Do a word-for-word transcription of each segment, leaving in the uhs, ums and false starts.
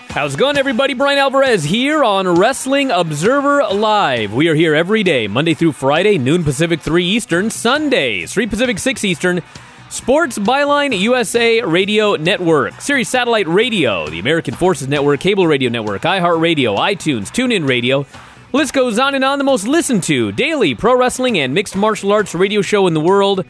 How's it going, everybody? Brian Alvarez here on Wrestling Observer Live. We are here every day, Monday through Friday, noon Pacific, three Eastern, Sundays, three Pacific, six Eastern, Sports Byline U S A Radio Network, Sirius Satellite Radio, the American Forces Network, Cable Radio Network, iHeartRadio, iTunes, TuneIn Radio. List goes on and on. The most listened to daily pro wrestling and mixed martial arts radio show in the world.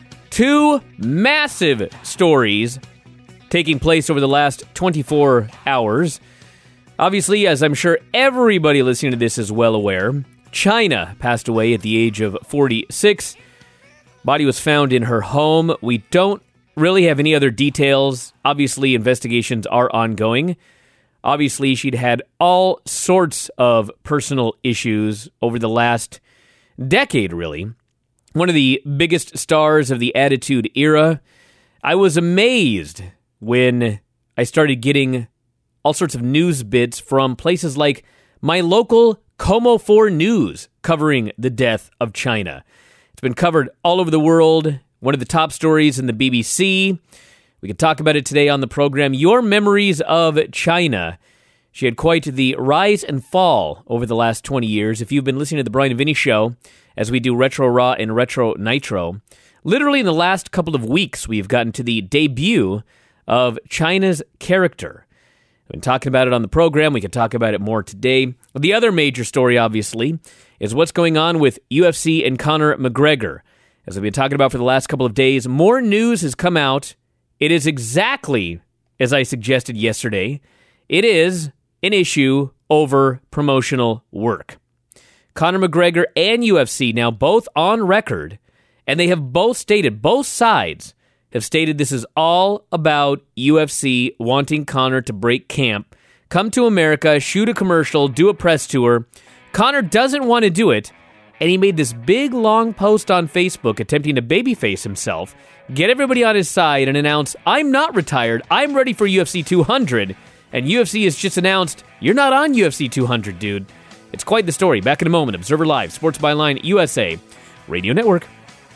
Two massive stories taking place over the last twenty-four hours. Obviously, as I'm sure everybody listening to this is well aware, China passed away at the age of forty-six. Body was found in her home. We don't really have any other details. Obviously, investigations are ongoing. Obviously, she'd had all sorts of personal issues over the last decade, really. One of the biggest stars of the Attitude Era. I was amazed when I started getting all sorts of news bits from places like my local Como four News covering the death of China. It's been covered all over the world, one of the top stories in the B B C. We can talk about it today on the program. Your memories of China. She had quite the rise and fall over the last twenty years. If you've been listening to the Brian and Vinny Show, as we do Retro Raw and Retro Nitro, literally in the last couple of weeks, we've gotten to the debut of China's character. I've been talking about it on the program. We can talk about it more today. The other major story, obviously, is what's going on with U F C and Conor McGregor. As we've been talking about for the last couple of days, more news has come out. It is exactly as I suggested yesterday. It is an issue over promotional work. Conor McGregor and U F C now both on record, and they have both stated, both sides have stated this is all about U F C wanting Conor to break camp, come to America, shoot a commercial, do a press tour. Conor doesn't want to do it, and he made this big, long post on Facebook attempting to babyface himself, get everybody on his side, and announce, I'm not retired, I'm ready for U F C two hundred, and U F C has just announced, you're not on U F C two hundred, dude. It's quite the story. Back in a moment. Observer Live, Sports Byline U S A Radio Network.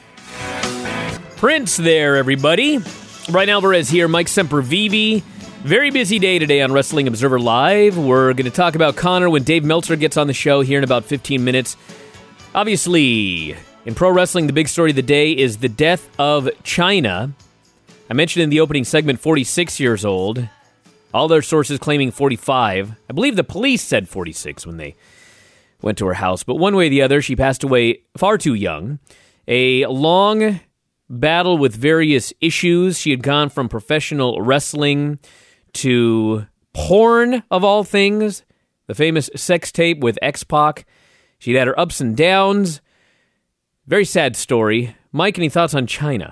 Prince there, everybody. Brian Alvarez here, Mike Sempervive. Very busy day today on Wrestling Observer Live. We're going to talk about Conor when Dave Meltzer gets on the show here in about fifteen minutes. Obviously, in pro wrestling, the big story of the day is the death of China. I mentioned in the opening segment, forty-six years old. All their sources claiming forty-five. I believe the police said forty-six when they went to her house. But one way or the other, she passed away far too young. A long battle with various issues. She had gone from professional wrestling to porn, of all things. The famous sex tape with X-Pac. She'd had her ups and downs. Very sad story. Mike, any thoughts on China?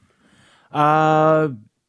Uh,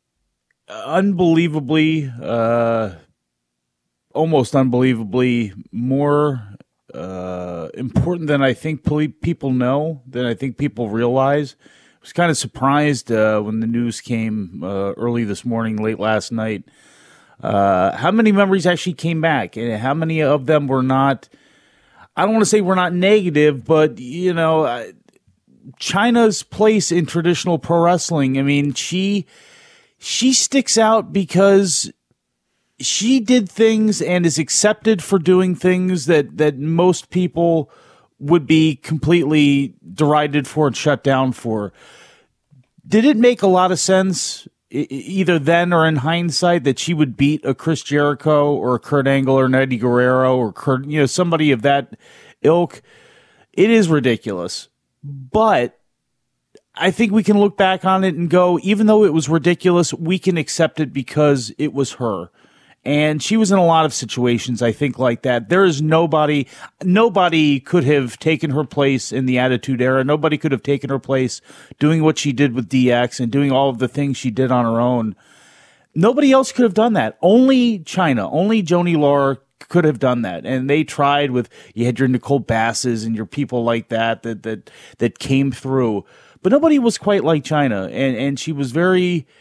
unbelievably, uh, almost unbelievably more uh, important than I think people know, than I think people realize. I was kind of surprised uh, when the news came uh, early this morning, late last night, uh, how many memories actually came back, and how many of them were not, I don't want to say were not negative, but, you know, uh, China's place in traditional pro wrestling, I mean, she she sticks out because she did things and is accepted for doing things that, that most people would be completely derided for and shut down for. Did it make a lot of sense, either then or in hindsight, that she would beat a Chris Jericho or a Kurt Angle or an Eddie Guerrero or Kurt, you know, somebody of that ilk? It is ridiculous. But I think we can look back on it and go, even though it was ridiculous, we can accept it because it was her. And she was in a lot of situations, I think, like that. There is nobody, nobody could have taken her place in the Attitude Era. Nobody could have taken her place doing what she did with D X and doing all of the things she did on her own. Nobody else could have done that. Only China, only Joanie Laurer could have done that. And they tried with, you had your Nicole Basses and your people like that, that, that, that came through. But nobody was quite like China. And, and she was very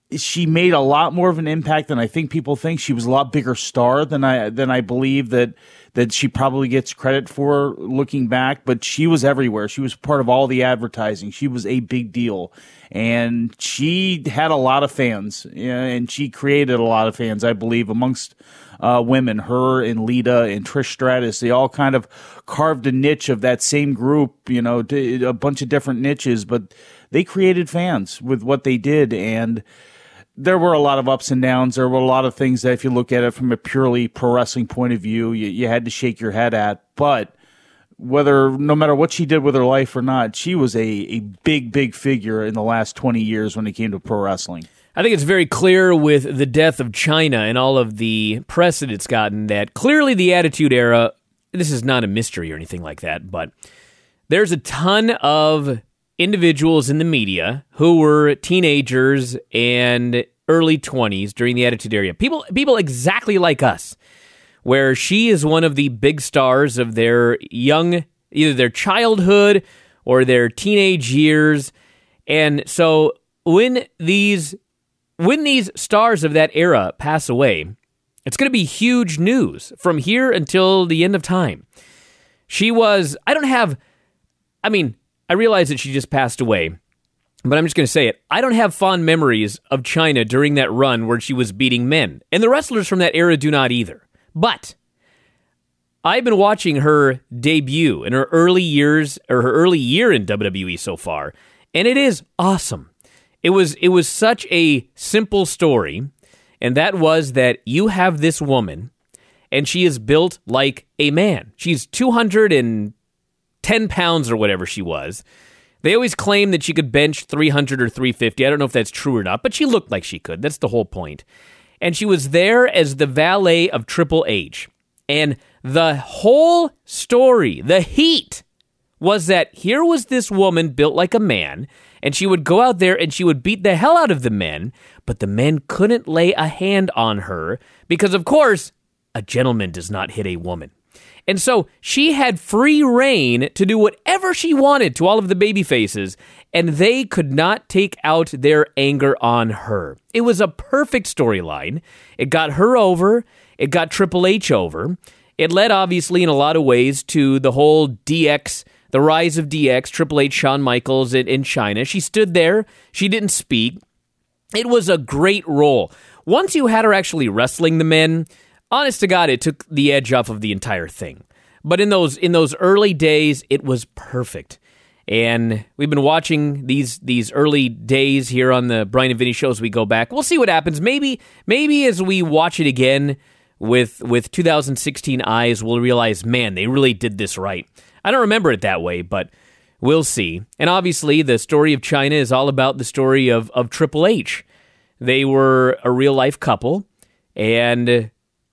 she made a lot more of an impact than I think people think. She was a lot bigger star than I than I believe that that she probably gets credit for looking back, but she was everywhere. She was part of all the advertising. She was a big deal, and she had a lot of fans, and she created a lot of fans, I believe, amongst uh, women. Her and Lita and Trish Stratus, they all kind of carved a niche of that same group, you know, a bunch of different niches, but they created fans with what they did, and there were a lot of ups and downs. There were a lot of things that if you look at it from a purely pro wrestling point of view, you, you had to shake your head at. But whether, no matter what she did with her life or not, she was a, a big, big figure in the last twenty years when it came to pro wrestling. I think it's very clear with the death of Chyna and all of the press that it's gotten that clearly the Attitude Era, this is not a mystery or anything like that, but there's a ton of individuals in the media who were teenagers and early twenties during the Attitude Era. People people exactly like us, where she is one of the big stars of their young, either their childhood or their teenage years. And so when these when these stars of that era pass away, it's going to be huge news from here until the end of time. She was, I don't have, I mean, I realize that she just passed away, but I'm just going to say it. I don't have fond memories of Chyna during that run where she was beating men, and the wrestlers from that era do not either. But I've been watching her debut in her early years, or her early year in W W E so far, and it is awesome. It was it was such a simple story, and that was that you have this woman, and she is built like a man. She's two hundred ten pounds or whatever she was. They always claim that she could bench three hundred or three fifty. I don't know if that's true or not, but she looked like she could. That's the whole point. And she was there as the valet of Triple H. And the whole story, the heat, was that here was this woman built like a man, and she would go out there and she would beat the hell out of the men, but the men couldn't lay a hand on her because, of course, a gentleman does not hit a woman. And so she had free reign to do whatever she wanted to all of the baby faces, and they could not take out their anger on her. It was a perfect storyline. It got her over. It got Triple H over. It led, obviously, in a lot of ways to the whole D X, the rise of D X, Triple H, Shawn Michaels in, in Chyna. She stood there. She didn't speak. It was a great role. Once you had her actually wrestling the men, honest to God, it took the edge off of the entire thing. But in those in those early days, it was perfect. And we've been watching these these early days here on the Brian and Vinny show as we go back. We'll see what happens. Maybe maybe as we watch it again with with two thousand sixteen eyes, we'll realize, man, they really did this right. I don't remember it that way, but we'll see. And obviously, the story of Chyna is all about the story of, of Triple H. They were a real-life couple, and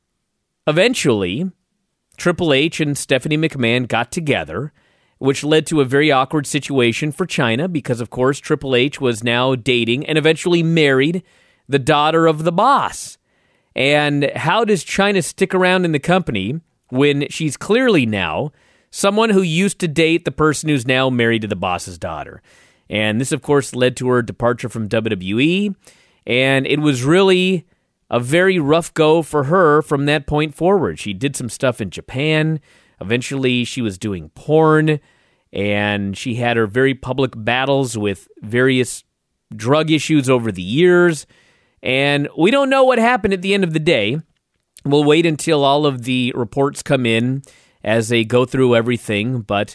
eventually, Triple H and Stephanie McMahon got together, which led to a very awkward situation for Chyna because, of course, Triple H was now dating and eventually married the daughter of the boss. And how does Chyna stick around in the company when she's clearly now someone who used to date the person who's now married to the boss's daughter? And this, of course, led to her departure from W W E, and it was really a very rough go for her from that point forward. She did some stuff in Japan. Eventually, she was doing porn, and she had her very public battles with various drug issues over the years. And we don't know what happened at the end of the day. We'll wait until all of the reports come in as they go through everything, but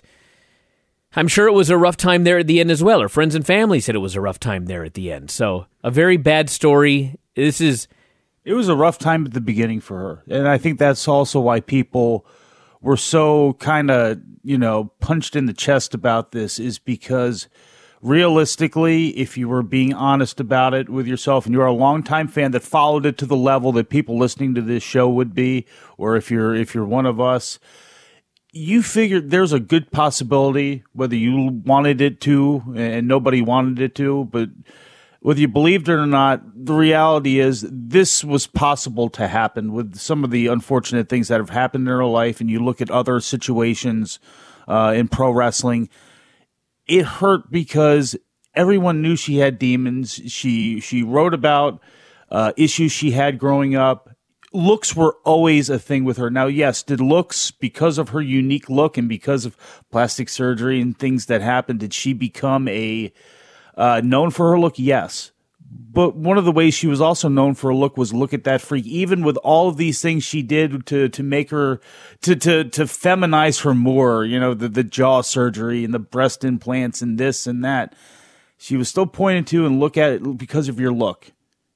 I'm sure it was a rough time there at the end as well. Her friends and family said it was a rough time there at the end. So, a very bad story. This is... It was a rough time at the beginning for her. And I think that's also why people were so kind of, you know, punched in the chest about this, is because realistically, if you were being honest about it with yourself and you're a longtime fan that followed it to the level that people listening to this show would be, or if you're if you're one of us, you figured there's a good possibility, whether you wanted it to and nobody wanted it to, but whether you believed it or not, the reality is this was possible to happen with some of the unfortunate things that have happened in her life. And you look at other situations uh, in pro wrestling, it hurt because everyone knew she had demons. She she wrote about uh, issues she had growing up. Looks were always a thing with her. Now, yes, did looks, because of her unique look and because of plastic surgery and things that happened, did she become a uh, known for her look? Yes. But one of the ways she was also known for her look was look at that freak. Even with all of these things she did to to make her to to to feminize her more, you know, the the jaw surgery and the breast implants and this and that, she was still pointed to and look at it because of your look.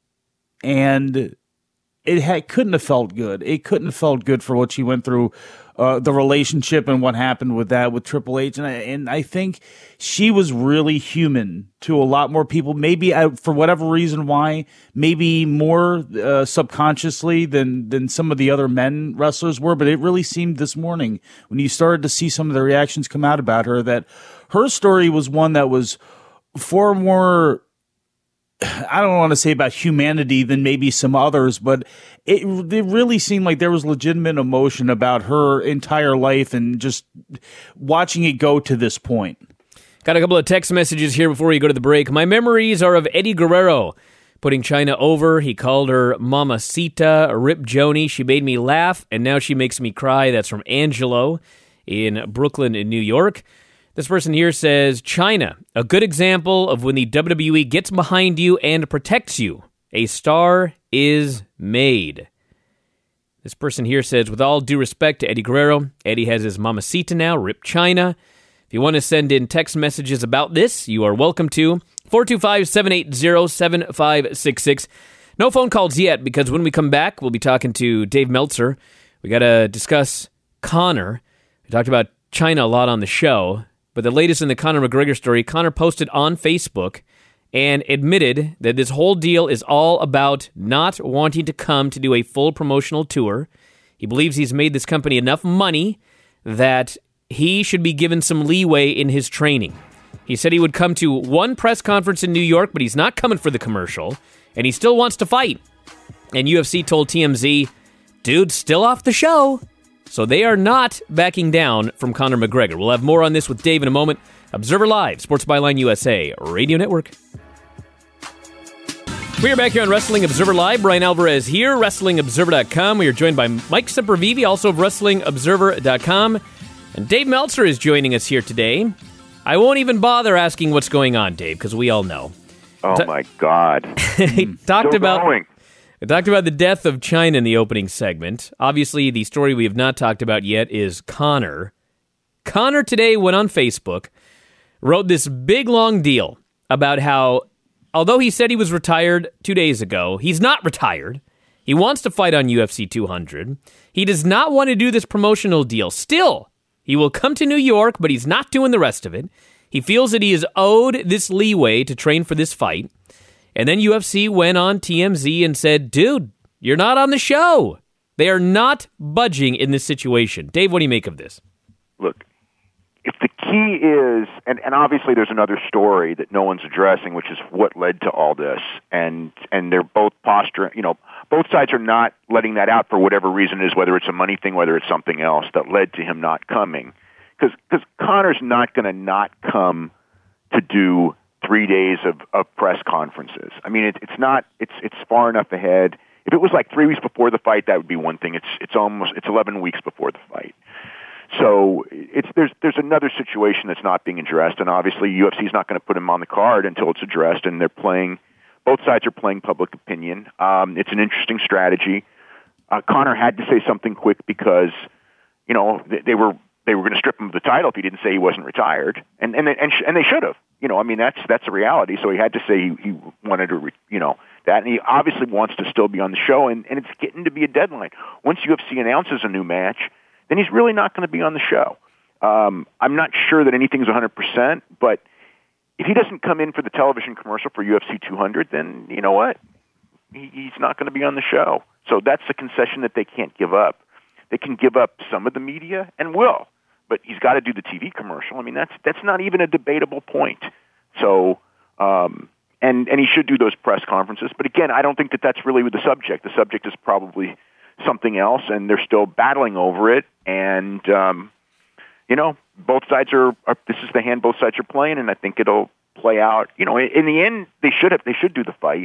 And it had, couldn't have felt good. It couldn't have felt good for what she went through, uh, the relationship and what happened with that with Triple H. And I, and I think she was really human to a lot more people. Maybe uh, for whatever reason why, maybe more uh, subconsciously than than some of the other men wrestlers were. But it really seemed this morning when you started to see some of the reactions come out about her that her story was one that was far more, I don't want to say about humanity than maybe some others, but it, it really seemed like there was legitimate emotion about her entire life and just watching it go to this point. Got a couple of text messages here before we go to the break. My memories are of Eddie Guerrero putting China over. He called her Mamacita, Rip Joni. She made me laugh, and now she makes me cry. That's from Angelo in Brooklyn, in New York. This person here says, China, a good example of when the W W E gets behind you and protects you. A star is made. This person here says, with all due respect to Eddie Guerrero, Eddie has his Mamacita now, Rip China. If you want to send in text messages about this, you are welcome to. four two five, seven eight zero, seven five six six. No phone calls yet, because when we come back, we'll be talking to Dave Meltzer. We got to discuss Conor. We talked about China a lot on the show. But the latest in the Conor McGregor story, Conor posted on Facebook and admitted that this whole deal is all about not wanting to come to do a full promotional tour. He believes he's made this company enough money that he should be given some leeway in his training. He said he would come to one press conference in New York, but he's not coming for the commercial, and he still wants to fight. And U F C told T M Z, dude's still off the show. So they are not backing down from Conor McGregor. We'll have more on this with Dave in a moment. Observer Live, Sports Byline U S A Radio Network. We are back here on Wrestling Observer Live. Brian Alvarez here, Wrestling Observer dot com. We are joined by Mike Sempervive, also of Wrestling Observer dot com. And Dave Meltzer is joining us here today. I won't even bother asking what's going on, Dave, because we all know. Oh, Ta- my God. he talked Still about... Going. I talked about the death of China in the opening segment. Obviously, the story we have not talked about yet is Conor. Conor today went on Facebook, wrote this big, long deal about how, although he said he was retired two days ago, he's not retired. He wants to fight on U F C two hundred. He does not want to do this promotional deal. Still, he will come to New York, but he's not doing the rest of it. He feels that he is owed this leeway to train for this fight. And then U F C went on T M Z and said, dude, you're not on the show. They are not budging in this situation. Dave, what do you make of this? Look, if the key is, and, and obviously there's another story that no one's addressing, which is what led to all this. And and they're both posturing, you know, both sides are not letting that out for whatever reason it is, whether it's a money thing, whether it's something else that led to him not coming. Because Conor's not going to not come to do three days of, of press conferences. I mean, it, it's not, it's it's far enough ahead. If it was like three weeks before the fight, that would be one thing. It's it's almost, it's eleven weeks before the fight. So it's there's there's another situation that's not being addressed, and obviously U F C is not going to put him on the card until it's addressed, and they're playing, both sides are playing public opinion. Um, it's an interesting strategy. Uh, Conor had to say something quick because, you know, they, they were they were going to strip him of the title if he didn't say he wasn't retired, and and they, and, sh- and they should have. You know, I mean, that's that's a reality. So he had to say he, he wanted to, re, you know, that, and he obviously wants to still be on the show, and, and it's getting to be a deadline. Once U F C announces a new match, then he's really not going to be on the show. Um, I'm not sure that anything's one hundred percent, but if he doesn't come in for the television commercial for U F C two hundred, then you know what? He, he's not going to be on the show. So that's the concession that they can't give up. They can give up some of the media, and will, but he's got to do the T V commercial. I mean, that's that's not even a debatable point. So, um, and and he should do those press conferences. But again, I don't think that that's really the subject. The subject is probably something else, and they're still battling over it. And um, you know, both sides are, are. This is the hand both sides are playing, and I think it'll play out. You know, in, in the end, they should have they should do the fight,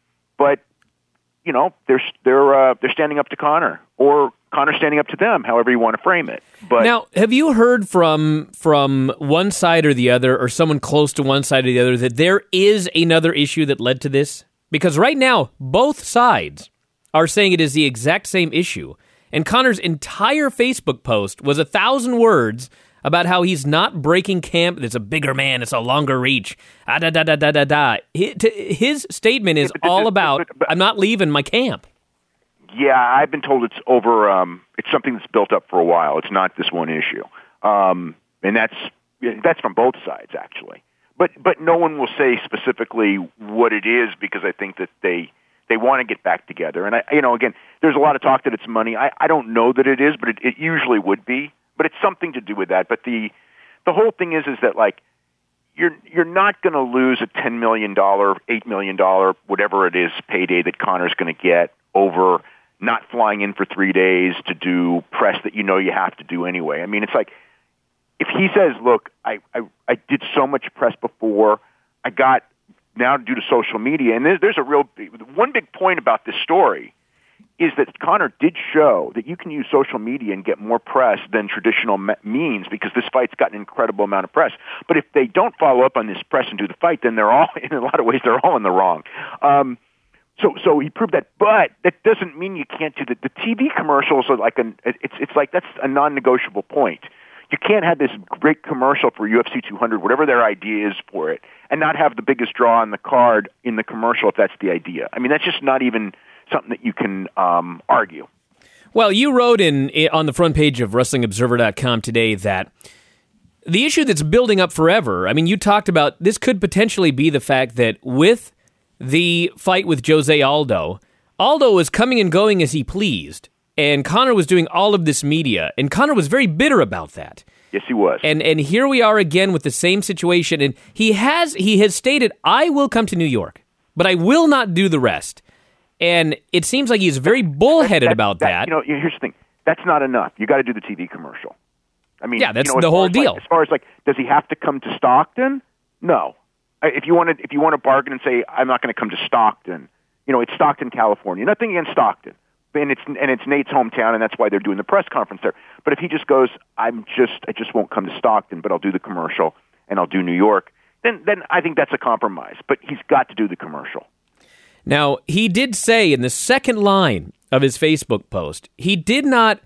but you know, they're they're uh, they're standing up to Conor, or Conor standing up to them, however you want to frame it. But now, have you heard from from one side or the other, or someone close to one side or the other, that there is another issue that led to this? Because right now, both sides are saying it is the exact same issue. And Conor's entire Facebook post was a thousand words about how he's not breaking camp. It's a bigger man. It's a longer reach. Ah, da, da, da, da, da, da. His statement is all about, I'm not leaving my camp. Yeah, I've been told it's over. Um, it's something that's built up for a while. It's not this one issue. Um, and that's that's from both sides, actually. But but no one will say specifically what it is, because I think that they they want to get back together. And I, you know, again, there's a lot of talk that it's money. I, I don't know that it is, but it, it usually would be. But it's something to do with that. But the the whole thing is is that like you're you're not going to lose a ten million dollars, eight million dollars, whatever it is, payday that Conor's going to get over not flying in for three days to do press that you know you have to do anyway. I mean, it's like, if he says, look, I, I, I did so much press before, I got now due to social media, and there's, there's a real, one big point about this story is that Conor did show that you can use social media and get more press than traditional me- means, because this fight's got an incredible amount of press. But if they don't follow up on this press and do the fight, then they're all, in a lot of ways, they're all in the wrong. Um, So, so he proved that, but that doesn't mean you can't do the, the T V commercials are like an, it's, it's like, that's a non-negotiable point. You can't have this great commercial for U F C two hundred, whatever their idea is for it, and not have the biggest draw on the card in the commercial if that's the idea. I mean, that's just not even something that you can um, argue. Well, you wrote in on the front page of Wrestling Observer dot com today that the issue that's building up forever, I mean, you talked about this could potentially be the fact that with the fight with Jose Aldo, Aldo was coming and going as he pleased, and Conor was doing all of this media, and Conor was very bitter about that. Yes, he was. And and here we are again with the same situation, and he has he has stated, I will come to New York, but I will not do the rest. And it seems like he's very bullheaded that, that, about that. that. You know, here's the thing. That's not enough. You got to do the T V commercial. I mean, yeah, that's you know, the whole as deal. Like, as far as like, does he have to come to Stockton? No. If you want to, if you want to bargain and say, I'm not going to come to Stockton, you know, it's Stockton, California. Nothing against Stockton, and it's and it's Nate's hometown, and that's why they're doing the press conference there. But if he just goes, I'm just, I just won't come to Stockton, but I'll do the commercial and I'll do New York, then then I think that's a compromise. But he's got to do the commercial. Now, he did say in the second line of his Facebook post, he did not,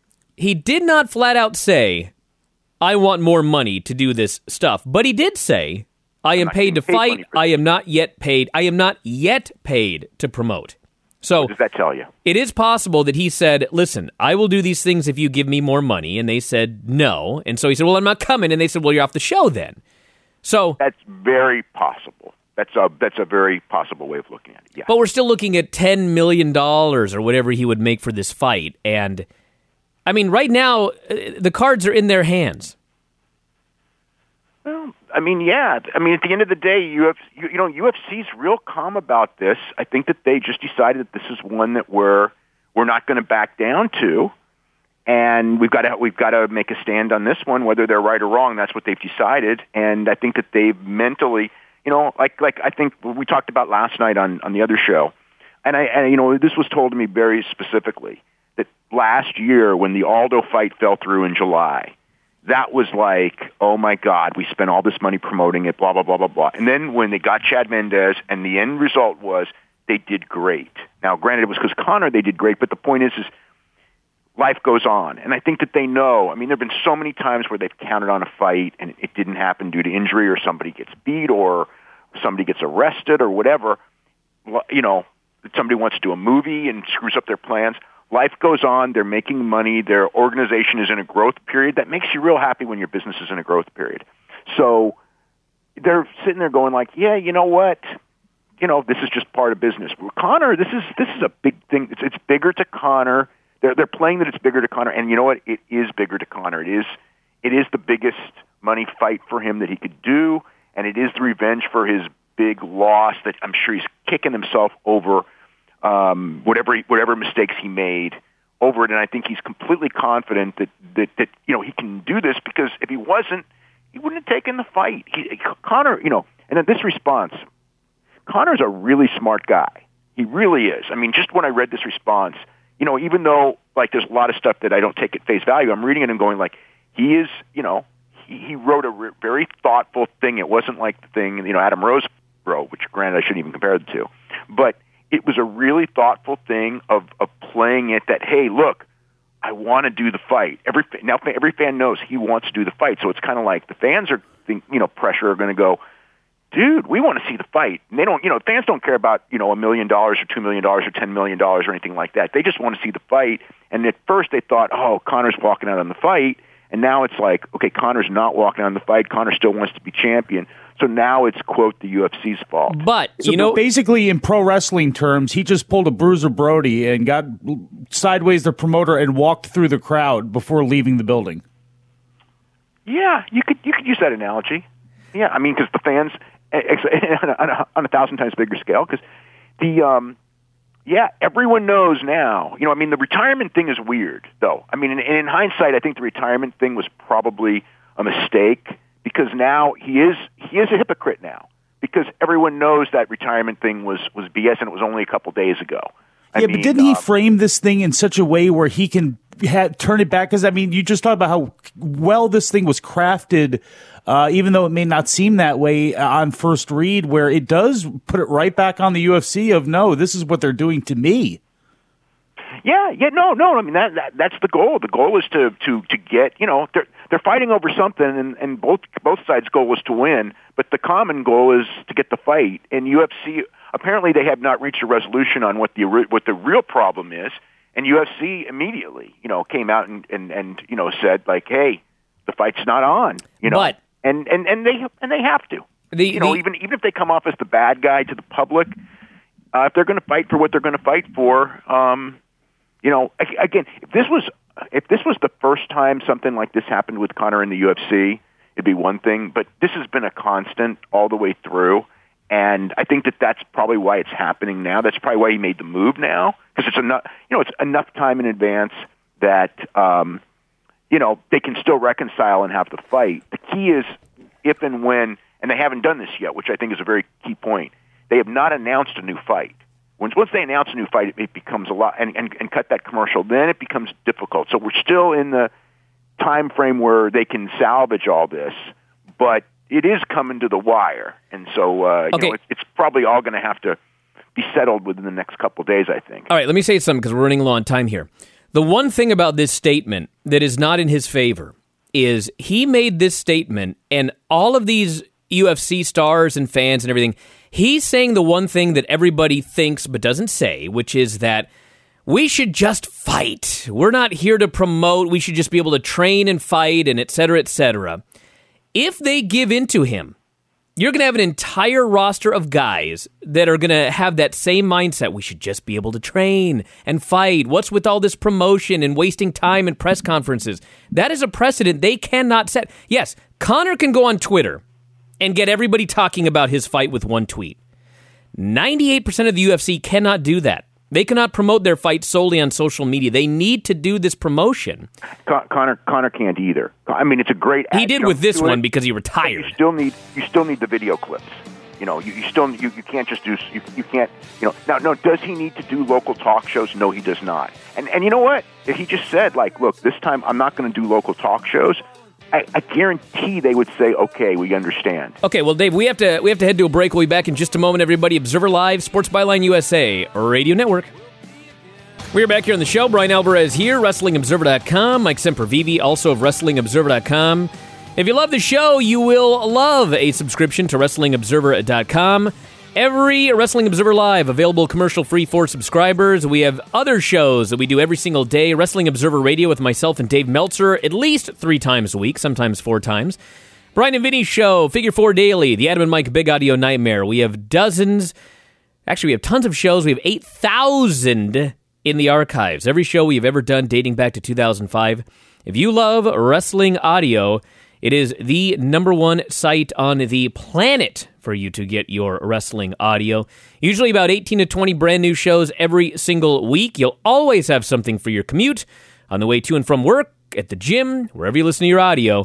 he did not flat out say, I want more money to do this stuff, but he did say, I am paid to fight. I am not yet paid. I am not yet paid to promote. So what does that tell you? It is possible that he said, listen, I will do these things if you give me more money. And they said no. And so he said, well, I'm not coming. And they said, well, you're off the show then. So that's very possible. That's a that's a very possible way of looking at it. Yeah. But we're still looking at ten million dollars or whatever he would make for this fight. And I mean, right now, the cards are in their hands. Well, I mean, yeah. I mean, at the end of the day, U F C, you, you know, U F C's real calm about this. I think that they just decided that this is one that we're we're not going to back down to, and we've got to we've got to make a stand on this one, whether they're right or wrong. That's what they've decided, and I think that they've mentally, you know, like like I think we talked about last night on on the other show, and I and you know this was told to me very specifically that last year when the Aldo fight fell through in July. That was like, oh, my God, we spent all this money promoting it, blah, blah, blah, blah, blah. And then when they got Chad Mendez, and the end result was they did great. Now, granted, it was because Conor they did great, but the point is, is life goes on. And I think that they know. I mean, there have been so many times where they've counted on a fight, and it didn't happen due to injury, or somebody gets beat, or somebody gets arrested, or whatever. You know, somebody wants to do a movie and screws up their plans. Life goes on. They're making money. Their organization is in a growth period. That makes you real happy when your business is in a growth period. So they're sitting there going like, yeah, you know what? You know, this is just part of business. Conor, this is this is a big thing. It's, it's bigger to Conor. They're they're playing that it's bigger to Conor, and you know what? It is bigger to Conor. It is it is the biggest money fight for him that he could do, and it is the revenge for his big loss that I'm sure he's kicking himself over. Um, whatever he, whatever mistakes he made over it, and I think he's completely confident that, that that you know he can do this, because if he wasn't, he wouldn't have taken the fight. He, Conor, you know, And then this response, Conor's a really smart guy. He really is. I mean, just when I read this response, you know, even though, like, there's a lot of stuff that I don't take at face value, I'm reading it and going, like, he is, you know, he, he wrote a re- very thoughtful thing. It wasn't like the thing, you know, Adam Rose wrote, which, granted, I shouldn't even compare the two. But it was a really thoughtful thing of, of playing it that, hey, look, I want to do the fight. Every Now, every fan knows he wants to do the fight. So it's kind of like the fans are, think, you know, pressure are going to go, dude, we want to see the fight. And they don't, you know, fans don't care about, you know, a million dollars or two million dollars or ten million dollars or anything like that. They just want to see the fight. And at first they thought, oh, Conor's walking out on the fight. And now it's like, okay, Conor's not walking out on the fight. Conor still wants to be champion. So now it's, quote, the U F C's fault. But, so you know, basically in pro wrestling terms, he just pulled a Bruiser Brody and got sideways the promoter and walked through the crowd before leaving the building. Yeah, you could you could use that analogy. Yeah, I mean, because the fans, on a, on a thousand times bigger scale, because the, um, yeah, everyone knows now. You know, I mean, the retirement thing is weird, though. I mean, in, in hindsight, I think the retirement thing was probably a mistake, because now he is he is a hypocrite now, because everyone knows that retirement thing was, was B S and it was only a couple days ago. I yeah, mean, but didn't he um, frame this thing in such a way where he can ha- turn it back? Because, I mean, you just talked about how well this thing was crafted, uh, even though it may not seem that way on first read, where it does put it right back on the U F C of, no, this is what they're doing to me. Yeah, yeah, no, no. I mean, that, that that's the goal. The goal is to, to, to get, you know, they're they're fighting over something, and, and both both sides' goal is to win. But the common goal is to get the fight. And U F C, apparently, they have not reached a resolution on what the what the real problem is. And U F C immediately, you know, came out and, and, and you know said, like, hey, the fight's not on. You know, but and, and, and they and they have to. The, you know, the, even even if they come off as the bad guy to the public, uh, if they're going to fight for what they're going to fight for. Um, You know, again, if this was if this was the first time something like this happened with Conor in the U F C, it'd be one thing. But this has been a constant all the way through, and I think that that's probably why it's happening now. That's probably why he made the move now, because it's enough. You know, it's enough time in advance that um, you know they can still reconcile and have the fight. The key is if and when, and they haven't done this yet, which I think is a very key point. They have not announced a new fight. Once once they announce a new fight, it, it becomes a lot, and, and, and cut that commercial, then it becomes difficult. So we're still in the time frame where they can salvage all this, but it is coming to the wire. And so uh, you okay. know, it, it's probably all going to have to be settled within the next couple of days, I think. All right, let me say something, because we're running low on time here. The one thing about this statement that is not in his favor is he made this statement, and all of these U F C stars and fans and everything, he's saying the one thing that everybody thinks but doesn't say, which is that we should just fight. We're not here to promote. We should just be able to train and fight, and et cetera, et cetera. If they give in to him, you're going to have an entire roster of guys that are going to have that same mindset. We should just be able to train and fight. What's with all this promotion and wasting time in press conferences? That is a precedent they cannot set. Yes, Conor can go on Twitter and get everybody talking about his fight with one tweet. ninety-eight percent of the U F C cannot do that. They cannot promote their fight solely on social media. They need to do this promotion. Con- Conor Conor can't either. I mean, it's a great. He did with this one it, because he retired. You still need you still need the video clips. You know, you, you still you, you can't just do you, you can't you know now no does he need to do local talk shows? No, he does not. And and you know what? If he just said, like, look, this time I'm not going to do local talk shows, I, I guarantee they would say, okay, we understand. Okay, well, Dave, we have to we have to head to a break. We'll be back in just a moment, everybody. Observer Live, Sports Byline U S A Radio Network. We're back here on the show. Brian Alvarez here, Wrestling Observer dot com. Mike Sempervive, also of Wrestling Observer dot com. If you love the show, you will love a subscription to Wrestling Observer dot com. Every Wrestling Observer Live available commercial-free for subscribers. We have other shows that we do every single day. Wrestling Observer Radio with myself and Dave Meltzer at least three times a week, sometimes four times. Brian and Vinny's show, Figure Four Daily, the Adam and Mike Big Audio Nightmare. We have dozens, actually we have tons of shows. We have eight thousand in the archives. Every show we have ever done dating back to two thousand five. If you love wrestling audio, it is the number one site on the planet for you to get your wrestling audio. Usually about eighteen to twenty brand new shows every single week. You'll always have something for your commute, on the way to and from work, at the gym, wherever you listen to your audio.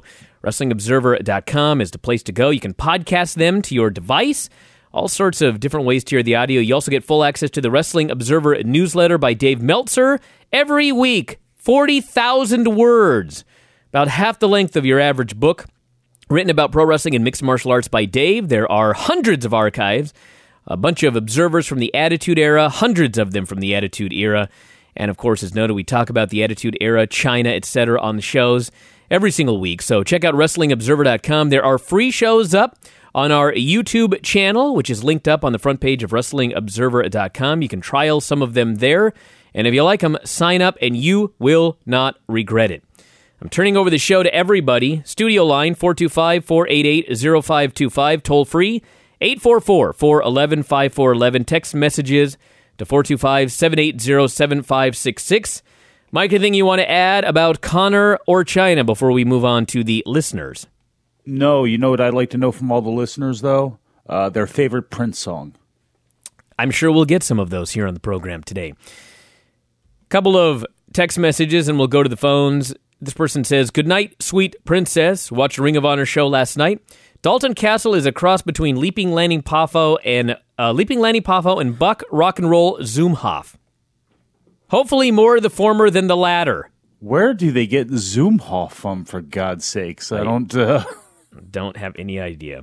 wrestling observer dot com is the place to go. You can podcast them to your device. All sorts of different ways to hear the audio. You also get full access to the Wrestling Observer newsletter by Dave Meltzer every week. forty thousand words, about half the length of your average book, written about pro wrestling and mixed martial arts by Dave. There are hundreds of archives, a bunch of observers from the Attitude Era, hundreds of them from the Attitude Era. And of course, as noted, we talk about the Attitude Era, China, et cetera on the shows every single week. So check out wrestling observer dot com. There are free shows up on our YouTube channel, which is linked up on the front page of wrestling observer dot com. You can trial some of them there. And if you like them, sign up and you will not regret it. I'm turning over the show to everybody. Studio line four two five, four eight eight, zero five two five. Toll free eight four four, four one one, five four one one. Text messages to four two five, seven eight zero, seven five six six. Mike, anything you want to add about Conor or China before we move on to the listeners? No, you know what I'd like to know from all the listeners, though? Uh, their favorite Prince song. I'm sure we'll get some of those here on the program today. Couple of text messages, and we'll go to the phones. This person says, "Good night, sweet princess. Watched a Ring of Honor show last night. Dalton Castle is a cross between Leaping Lanny Poffo and uh, Leaping Lanny Poffo and Buck Rock and Roll Zumhoff. Hopefully more the former than the latter." Where do they get Zumhoff from, for God's sakes? I don't... Uh... Don't have any idea.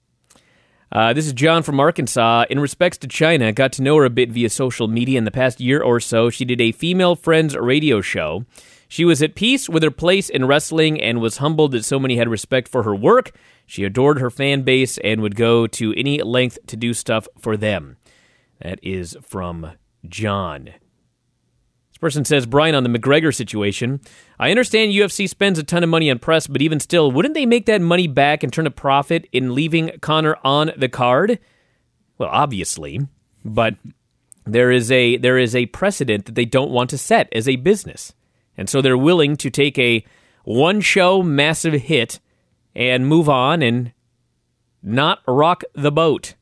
Uh, this is John from Arkansas. In respects to China, got to know her a bit via social media in the past year or so. She did a Female Friends radio show. She was at peace with her place in wrestling and was humbled that so many had respect for her work. She adored her fan base and would go to any length to do stuff for them. That is from John. Person says, Brian, on the McGregor situation, I understand U F C spends a ton of money on press, but even still, wouldn't they make that money back and turn a profit in leaving Conor on the card? Well, obviously, but there is a there is a precedent that they don't want to set as a business. And so they're willing to take a one-show massive hit and move on and not rock the boat.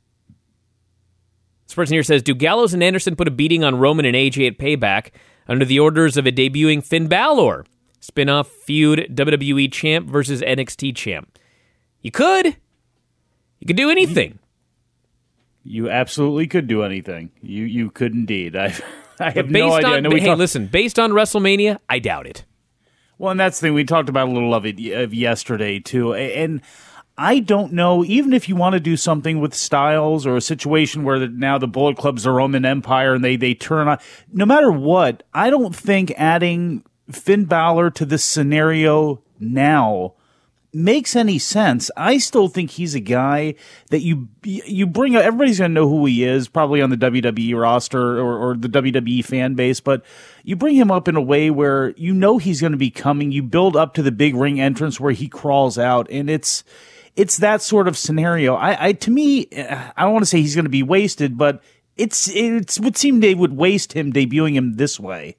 This person here says, do Gallows and Anderson put a beating on Roman and A J at Payback under the orders of a debuting Finn Balor? Spin-off feud, W W E champ versus N X T champ. You could. You could do anything. You absolutely could do anything. You you could indeed. I I have based no idea. On, I know we hey, talk- listen, based on WrestleMania, I doubt it. Well, and that's the thing. We talked about a little of it of yesterday, too. And I don't know, even if you want to do something with Styles or a situation where the, now the Bullet Club's the Roman Empire and they, they turn on, no matter what, I don't think adding Finn Balor to this scenario now makes any sense. I still think he's a guy that you you bring up, everybody's going to know who he is, probably on the W W E roster or, or the W W E fan base, but you bring him up in a way where you know he's going to be coming. You build up to the big ring entrance where he crawls out, and it's It's that sort of scenario. I, I to me, I don't want to say he's going to be wasted, but it's it's would seem they would waste him debuting him this way.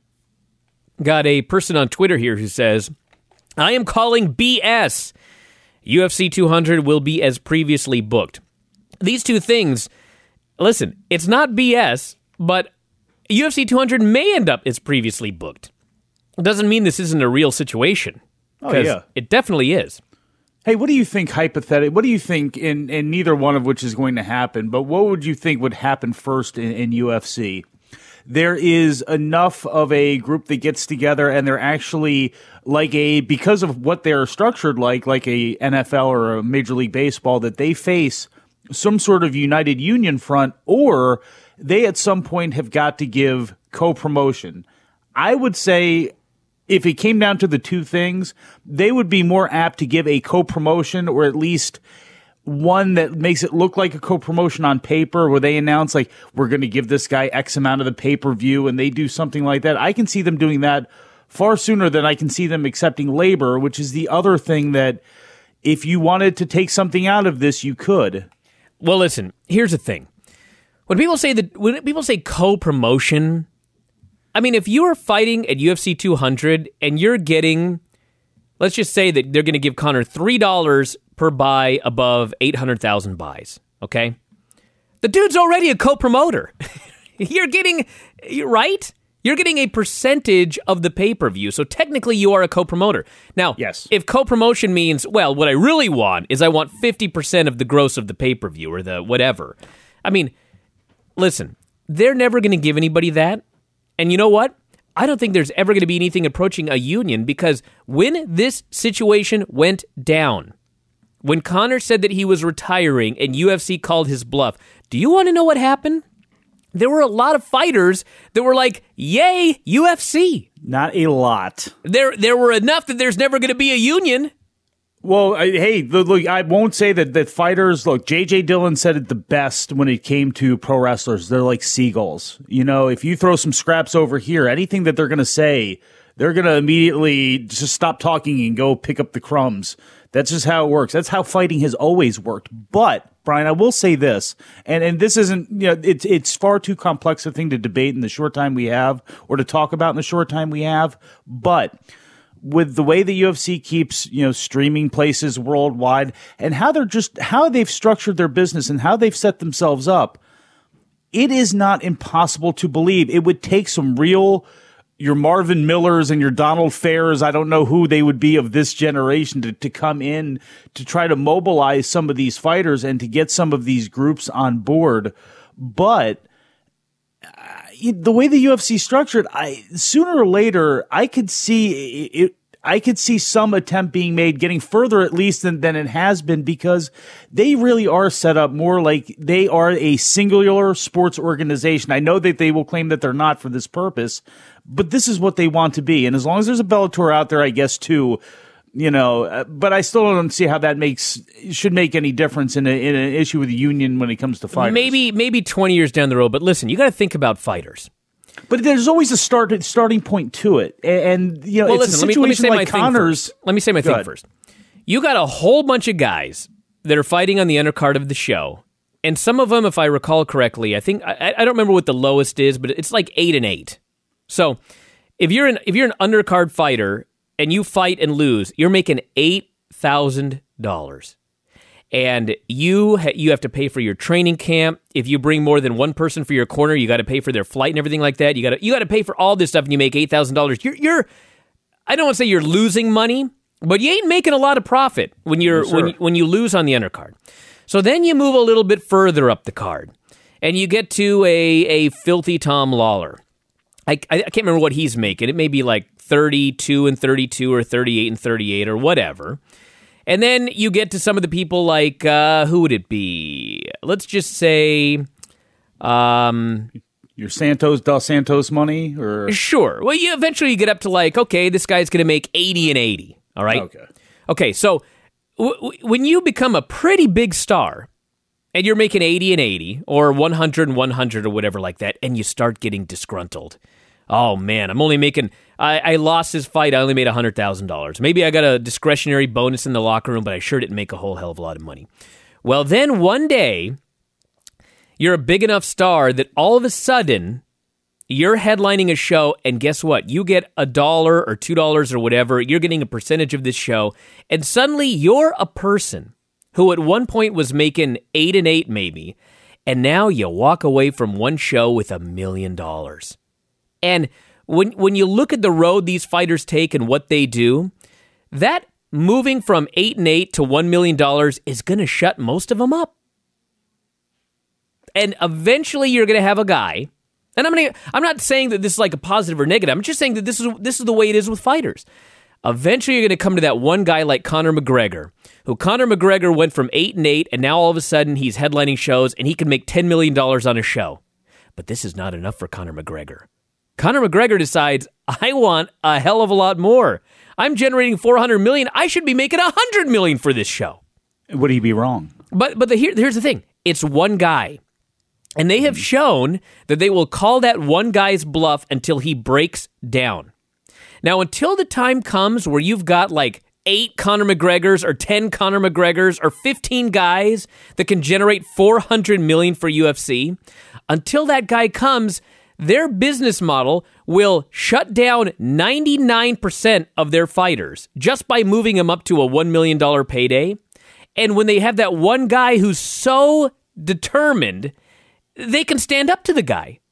Got a person on Twitter here who says, I am calling B S. U F C two hundred will be as previously booked. These two things, listen, it's not B S, but U F C two hundred may end up as previously booked. It doesn't mean this isn't a real situation. Oh, yeah. It definitely is. Hey, what do you think hypothetically? What do you think, in, in neither one of which is going to happen, but what would you think would happen first in, in U F C? There is enough of a group that gets together and they're actually like a, because of what they're structured like, like a N F L or a Major League Baseball, that they face some sort of united union front, or they at some point have got to give co-promotion. I would say, if it came down to the two things, they would be more apt to give a co-promotion, or at least one that makes it look like a co-promotion on paper, where they announce, like, we're going to give this guy X amount of the pay-per-view, and they do something like that. I can see them doing that far sooner than I can see them accepting labor, which is the other thing that if you wanted to take something out of this, you could. Well, listen, here's the thing. When people say that, when people say co-promotion, I mean, if you are fighting at U F C two hundred and you're getting, let's just say that they're going to give Conor three dollars per buy above eight hundred thousand buys, okay? The dude's already a co-promoter. You're getting, right? You're getting a percentage of the pay-per-view, so technically you are a co-promoter. Now, yes. if co-promotion means, well, what I really want is I want fifty percent of the gross of the pay-per-view or the whatever. I mean, listen, they're never going to give anybody that. And you know what? I don't think there's ever going to be anything approaching a union because when this situation went down, when Conor said that he was retiring and U F C called his bluff, do you want to know what happened? There were a lot of fighters that were like, yay, U F C. Not a lot. There there were enough that there's never going to be a union. Well, I, hey, look, I won't say that, that fighters, look, J J Dillon said it the best when it came to pro wrestlers. They're like seagulls. You know, if you throw some scraps over here, anything that they're going to say, they're going to immediately just stop talking and go pick up the crumbs. That's just how it works. That's how fighting has always worked. But, Brian, I will say this, and, and this isn't, you know, it's, it's far too complex a thing to debate in the short time we have or to talk about in the short time we have. But with the way the U F C keeps, you know, streaming places worldwide and how they're just, how they've structured their business and how they've set themselves up, it is not impossible to believe it would take some real, your Marvin Millers and your Donald Fairs, I don't know who they would be of this generation to, to come in to try to mobilize some of these fighters and to get some of these groups on board. But uh, the way the U F C structured, I sooner or later I could see it. I could see some attempt being made, getting further at least than, than it has been, because they really are set up more like they are a singular sports organization. I know that they will claim that they're not for this purpose, but this is what they want to be. And as long as there's a Bellator out there, I guess, too, you know, uh, but I still don't see how that makes should make any difference in, a, in an issue with the union when it comes to fighters. Maybe, maybe twenty years down the road, but listen, you got to think about fighters. But there's always a start starting point to it, and, and you know, well, it's listen, a situation let me, let me say like my Conor's. Thing first. Let me say my thing first. You got a whole bunch of guys that are fighting on the undercard of the show, and some of them, if I recall correctly, I think I, I don't remember what the lowest is, but it's like eight and eight. So if you're an if you're an undercard fighter and you fight and lose, you're making eight thousand dollars. And you ha- you have to pay for your training camp. If you bring more than one person for your corner, you got to pay for their flight and everything like that. You got to you got to pay for all this stuff, and you make eight thousand dollars. You're you're I don't want to say you're losing money, but you ain't making a lot of profit when you're yes, when you, when you lose on the undercard. So then you move a little bit further up the card, and you get to a a filthy Tom Lawler. I I, I can't remember what he's making. It may be like thirty-two and thirty-two or thirty-eight and thirty-eight or whatever. And then you get to some of the people like, uh, who would it be? Let's just say... Um, Your Santos, Dos Santos money? Or Sure. Well, you eventually you get up to like, okay, this guy's going to make eighty and eighty, all right? Okay. Okay, so w- w- when you become a pretty big star, and you're making eighty and eighty, or one hundred and one hundred or whatever like that, and you start getting disgruntled. Oh, man, I'm only making... I, I lost this fight. I only made one hundred thousand dollars. Maybe I got a discretionary bonus in the locker room, but I sure didn't make a whole hell of a lot of money. Well, then one day, you're a big enough star that all of a sudden, you're headlining a show, and guess what? You get a dollar or two dollars or whatever. You're getting a percentage of this show, and suddenly you're a person who at one point was making eight and eight maybe, and now you walk away from one show with a million dollars. And when when you look at the road these fighters take and what they do, that moving from eight and eight to one million dollars is going to shut most of them up. And eventually you're going to have a guy, and I'm gonna, I'm not saying that this is like a positive or negative. I'm just saying that this is this is the way it is with fighters. Eventually you're going to come to that one guy like Conor McGregor, who Conor McGregor went from eight and eight, and now all of a sudden he's headlining shows, and he can make ten million dollars on a show. But this is not enough for Conor McGregor. Conor McGregor decides, I want a hell of a lot more. I'm generating four hundred million dollars. I should be making one hundred million dollars for this show. Would he be wrong? But but the, here, here's the thing. It's one guy. And they have shown that they will call that one guy's bluff until he breaks down. Now, until the time comes where you've got like eight Conor McGregors or ten Conor McGregors or fifteen guys that can generate four hundred million dollars for U F C, until that guy comes, their business model will shut down ninety-nine percent of their fighters just by moving them up to a one million dollars payday. And when they have that one guy who's so determined, they can stand up to the guy.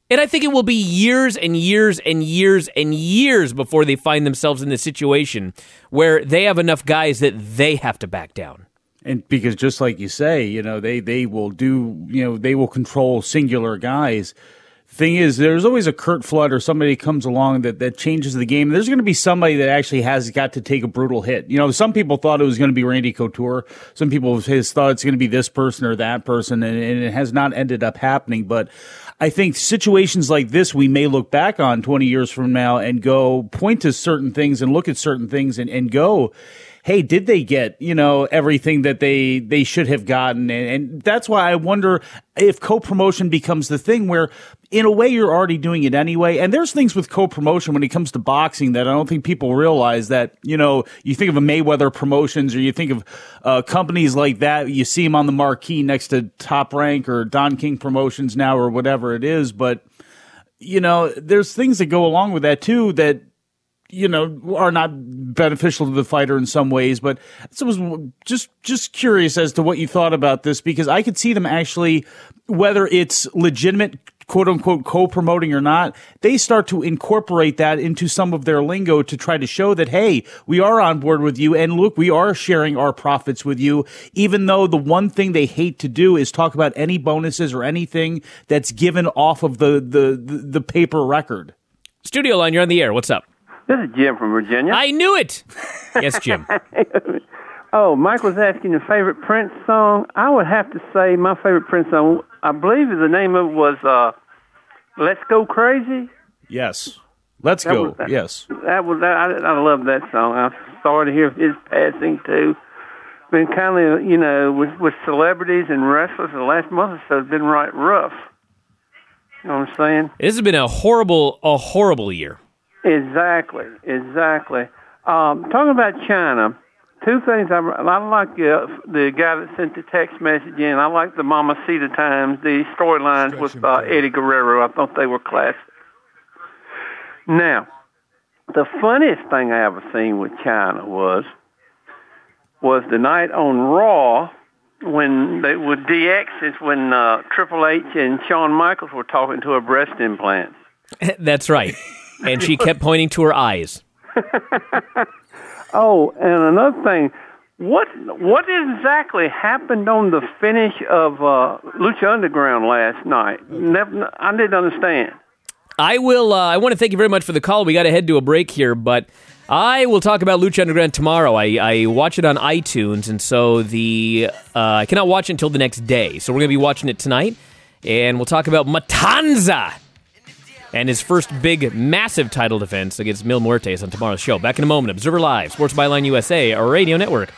And I think it will be years and years and years and years before they find themselves in this situation where they have enough guys that they have to back down. And because just like you say, you know, they, they will do, you know, they will control singular guys. Thing is, there's always a Curt Flood or somebody comes along that, that changes the game. There's going to be somebody that actually has got to take a brutal hit. You know, some people thought it was going to be Randy Couture. Some people has thought it's going to be this person or that person, and, and it has not ended up happening. But I think situations like this, we may look back on twenty years from now and go point to certain things and look at certain things and, and go, hey, did they get, you know, everything that they, they should have gotten? And, and that's why I wonder if co-promotion becomes the thing where, in a way, you're already doing it anyway. And there's things with co-promotion when it comes to boxing that I don't think people realize that, you know, you think of a Mayweather Promotions or you think of uh, companies like that. You see them on the marquee next to Top Rank or Don King Promotions now or whatever it is. But, you know, there's things that go along with that, too, that, you know, are not beneficial to the fighter in some ways. But I was just just curious as to what you thought about this, because I could see them actually, whether it's legitimate, quote-unquote, co-promoting or not, they start to incorporate that into some of their lingo to try to show that, hey, we are on board with you, and look, we are sharing our profits with you, even though the one thing they hate to do is talk about any bonuses or anything that's given off of the, the, the, the paper record. Studio line, you're on the air. What's up? This is Jim from Virginia. I knew it. Yes, Jim. Oh, Mike was asking your favorite Prince song. I would have to say my favorite Prince song, I believe the name of it was uh, Let's Go Crazy. Yes. Let's that go. Was, that, yes. That was that, I, I love that song. I'm sorry to hear his passing, too. Been kind of, you know, with, with celebrities and wrestlers the last month or so, it's been right rough. You know what I'm saying? This has been a horrible, a horrible year. Exactly, exactly. Um, talking about China, two things. I, I like uh, the guy that sent the text message in. I like the Mamacita Times, the storylines with uh, Eddie Guerrero. I thought they were classic. Now, the funniest thing I ever seen with China was was the night on Raw when they with D X is when uh, Triple H and Shawn Michaels were talking to her breast implants. That's right. And she kept pointing to her eyes. Oh, and another thing, what what exactly happened on the finish of uh, Lucha Underground last night? Never, I didn't understand. I will. Uh, I want to thank you very much for the call. We got to head to a break here, but I will talk about Lucha Underground tomorrow. I, I watch it on iTunes, and so the uh, I cannot watch it until the next day. So we're going to be watching it tonight, and we'll talk about Matanza and his first big, massive title defense against Mil Muertes on tomorrow's show. Back in a moment. Observer Live, Sports Byline U S A, our radio network.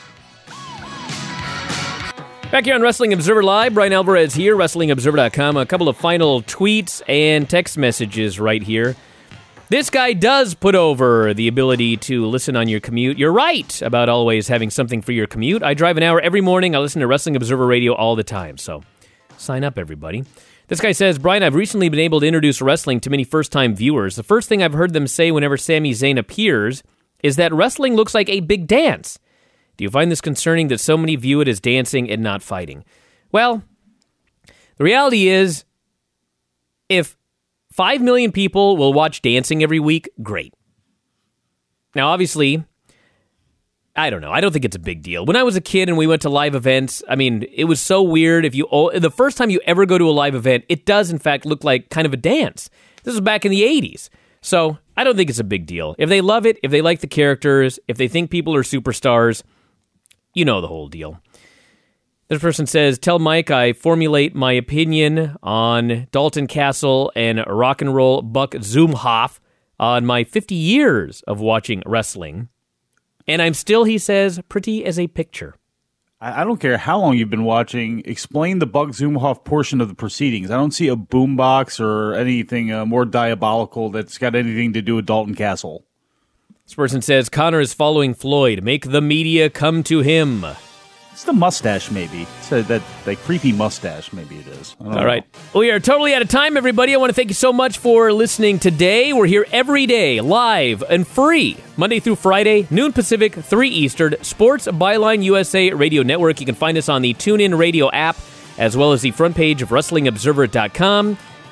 Back here on Wrestling Observer Live, Brian Alvarez here, Wrestling Observer dot com. A couple of final tweets and text messages right here. This guy does put over the ability to listen on your commute. You're right about always having something for your commute. I drive an hour every morning. I listen to Wrestling Observer Radio all the time, so sign up, everybody. This guy says, Brian, I've recently been able to introduce wrestling to many first-time viewers. The first thing I've heard them say whenever Sami Zayn appears is that wrestling looks like a big dance. Do you find this concerning that so many view it as dancing and not fighting? Well, the reality is, if five million people will watch dancing every week, great. Now, obviously, I don't know. I don't think it's a big deal. When I was a kid and we went to live events, I mean, it was so weird. If you the first time you ever go to a live event, it does, in fact, look like kind of a dance. This was back in the eighties. So I don't think it's a big deal. If they love it, if they like the characters, if they think people are superstars, you know the whole deal. This person says, tell Mike I formulate my opinion on Dalton Castle and Rock and Roll Buck Zumhoff on my fifty years of watching wrestling. And I'm still, he says, pretty as a picture. I, I don't care how long you've been watching. Explain the Buck Zumhoff portion of the proceedings. I don't see a boombox or anything uh, more diabolical that's got anything to do with Dalton Castle. This person says, Connor is following Floyd. Make the media come to him. It's the mustache, maybe. It's a, that, that creepy mustache, maybe it is. All know. Right. We are totally out of time, everybody. I want to thank you so much for listening today. We're here every day, live and free, Monday through Friday, noon Pacific, three Eastern, Sports Byline U S A Radio Network. You can find us on the TuneIn Radio app, as well as the front page of Wrestling Observer dot com.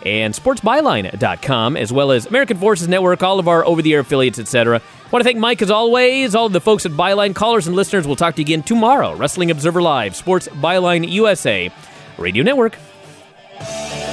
and sports byline dot com, as well as American Forces Network, all of our over-the-air affiliates, et cetera. Want to thank Mike, as always, all of the folks at Byline, callers and listeners. We'll talk to you again tomorrow. Wrestling Observer Live, Sports Byline U S A Radio Network.